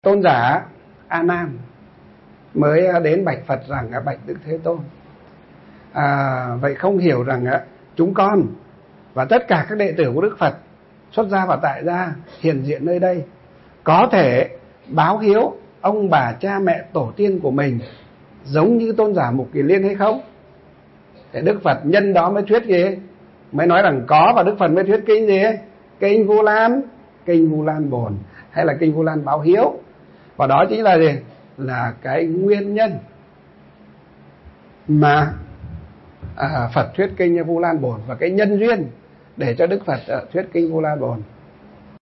Tôn giả A Nan mới đến bạch Phật rằng bạch Đức Thế Tôn, vậy không hiểu rằng chúng con và tất cả các đệ tử của Đức Phật xuất gia và tại gia hiện diện nơi đây có thể báo hiếu ông bà cha mẹ tổ tiên của mình giống như tôn giả Mục Kiền Liên hay không? Để Đức Phật nhân đó mới thuyết gì? Mới nói rằng có, và Đức Phật mới thuyết kinh gì? Kinh Vu Lan Bồn hay là kinh Vu Lan báo hiếu. Và đó chính là gì? Là cái nguyên nhân mà Phật thuyết kinh Vu Lan Bồn, và cái nhân duyên để cho Đức Phật thuyết kinh Vu Lan Bồn.